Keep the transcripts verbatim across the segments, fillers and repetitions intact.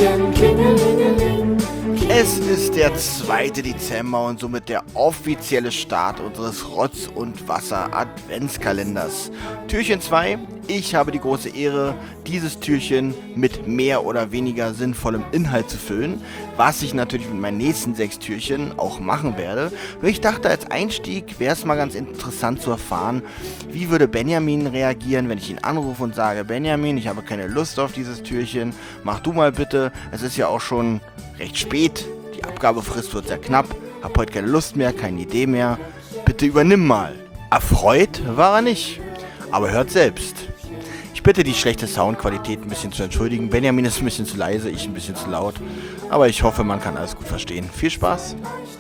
Türchen klingelingeling. Es ist der zweite Dezember und somit der offizielle Start unseres Rotz und Wasser Adventskalenders. Türchen zwei, ich habe die große Ehre, dieses Türchen mit mehr oder weniger sinnvollem Inhalt zu füllen, was ich natürlich mit meinen nächsten sechs Türchen auch machen werde. Und ich dachte, als Einstieg wäre es mal ganz interessant zu erfahren, wie würde Benjamin reagieren, wenn ich ihn anrufe und sage, Benjamin, ich habe keine Lust auf dieses Türchen, mach du mal bitte, es ist ja auch schon recht spät, die Abgabefrist wird sehr knapp, hab heute keine Lust mehr, keine Idee mehr, bitte übernimm mal. Erfreut war er nicht, aber hört selbst. Ich bitte die schlechte Soundqualität ein bisschen zu entschuldigen, Benjamin ist ein bisschen zu leise, ich ein bisschen zu laut, aber ich hoffe, man kann alles gut verstehen. Viel Spaß.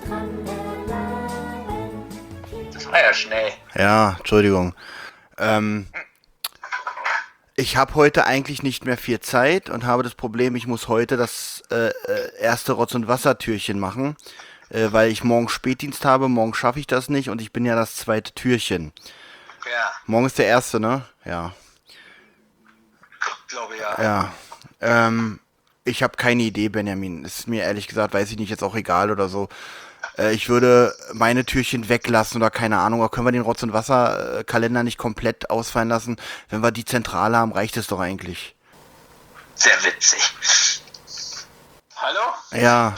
Das war ja schnell. Ja, Entschuldigung. Ähm... Ich habe heute eigentlich nicht mehr viel Zeit und habe das Problem, ich muss heute das äh, äh, erste Rotz- und Wassertürchen machen, äh, weil ich morgen Spätdienst habe, morgen schaffe ich das nicht und ich bin ja das zweite Türchen. Ja, Morgen ist der erste, ne? Ja. glaube ja. Ja. Ähm, ich habe keine Idee, Benjamin. Ist mir ehrlich gesagt, weiß ich nicht, jetzt auch egal oder so. Äh, ich würde meine Türchen weglassen oder keine Ahnung, oder können wir den Rotz- und Wasserkalender nicht komplett ausfallen lassen? Wenn wir die Zentrale haben, reicht es doch eigentlich. Sehr witzig. Hallo? Ja.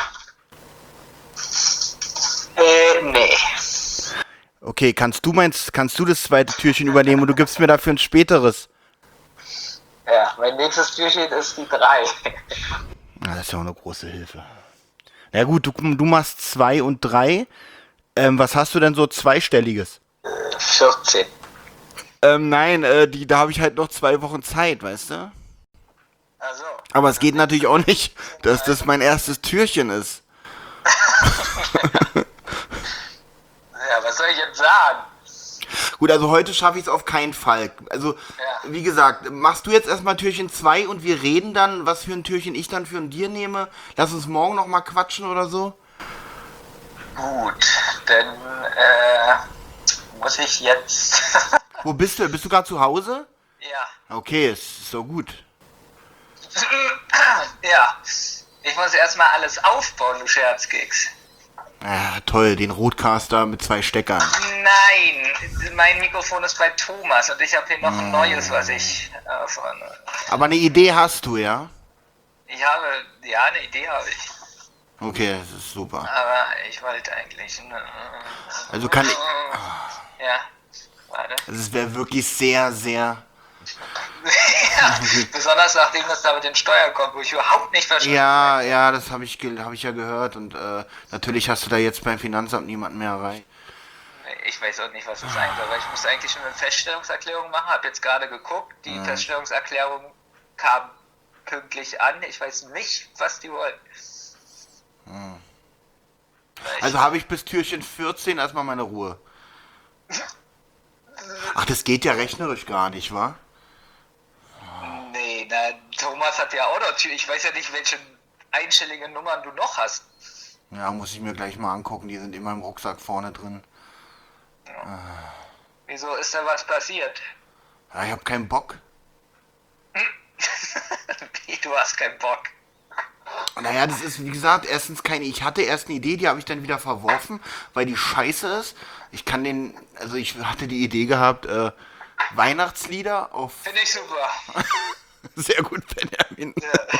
Äh, nee. Okay, kannst du meinst, kannst du das zweite Türchen übernehmen und du gibst mir dafür ein späteres? Ja, mein nächstes Türchen ist die drei. Na, das ist ja auch eine große Hilfe. Na gut, du, du machst zwei und drei. Ähm, was hast du denn so zweistelliges? vierzehn. Ähm, nein, äh, die, da habe ich halt noch zwei Wochen Zeit, weißt du? Also. Aber es geht natürlich auch nicht, dass das mein erstes Türchen ist. Ja, was soll ich jetzt sagen? Gut, also heute schaffe ich es auf keinen Fall. Also, Ja. wie gesagt, machst du jetzt erstmal Türchen zwei und wir reden dann, was für ein Türchen ich dann für ein dir nehme. Lass uns morgen nochmal quatschen oder so. Gut, dann äh, muss ich jetzt. Wo bist du? Bist du gerade zu Hause? Ja. Okay, ist so gut. Ja. Ich muss erstmal alles aufbauen, du Scherzkeks. Ah, toll, den Rodecaster mit zwei Steckern. Nein, mein Mikrofon ist bei Thomas und ich habe hier noch ein neues, was ich äh, von. Aber eine Idee hast du, ja? Ich habe, ja, eine Idee habe ich. Okay, das ist super. Aber ich wollte eigentlich. Ne, Also kann ich... ja, warte. Also es wäre wirklich sehr, sehr... Ja, besonders nachdem das da mit den Steuern kommt, wo ich überhaupt nicht verstehe. Ja, ja, das habe ich, ge- hab ich ja gehört und äh, natürlich hast du da jetzt beim Finanzamt niemanden mehr erreicht. Ich weiß auch nicht, was das sein soll, weil ich musste eigentlich schon eine Feststellungserklärung machen, habe jetzt gerade geguckt, die Mhm. Feststellungserklärung kam pünktlich an, ich weiß nicht, was die wollen. Mhm. Weil Also habe ich bis Türchen vierzehn erstmal meine Ruhe. Ach, das geht ja rechnerisch gar nicht, wa? Nee, na, Thomas hat ja auch noch Tür. Ich weiß ja nicht, welche einstellige Nummern du noch hast. Ja, muss ich mir gleich mal angucken, die sind immer im Rucksack vorne drin. Wieso ist da was passiert? Ja, ich habe keinen Bock. Wie, du hast keinen Bock. Naja, das ist, wie gesagt, erstens keine, ich hatte erst eine Idee, die habe ich dann wieder verworfen, weil die scheiße ist. Ich kann den, also ich hatte die Idee gehabt, äh, Weihnachtslieder auf... Finde ich super. Sehr gut, Benjamin.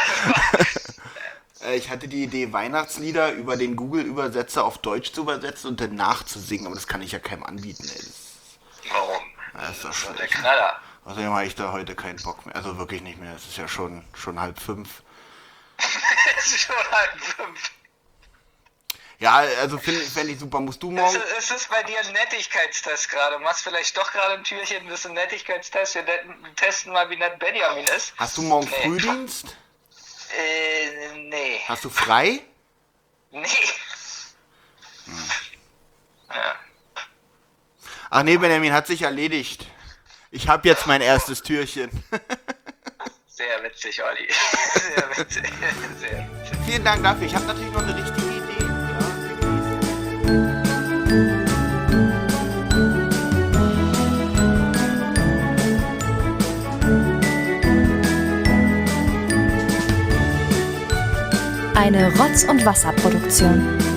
Äh, ich hatte die Idee, Weihnachtslieder über den Google-Übersetzer auf Deutsch zu übersetzen und dann nachzusingen, aber das kann ich ja keinem anbieten, ey. Das, Warum? das ist doch Das ist der schlecht. Knaller. Außerdem habe ich da heute keinen Bock mehr, also wirklich nicht mehr, es ist ja schon, schon halb fünf. Es ist schon halb fünf. Ja, also finde fänd ich super, musst du Es morgen... ist, es ist bei dir ein Nettigkeitstest gerade. Du machst vielleicht doch gerade ein Türchen, das ist ein Nettigkeitstest. Wir net- testen mal, wie nett Benjamin ist. Hast du morgen Nee. Frühdienst? Äh, nee. Hast du frei? Nee. Ja. Ach nee, Benjamin, hat sich erledigt. Ich habe jetzt mein erstes Türchen. Sehr witzig, Olli. Sehr witzig. Sehr witzig. Vielen Dank dafür. Ich habe natürlich noch eine richtige Idee. Ja. Eine Rotz- und Wasserproduktion.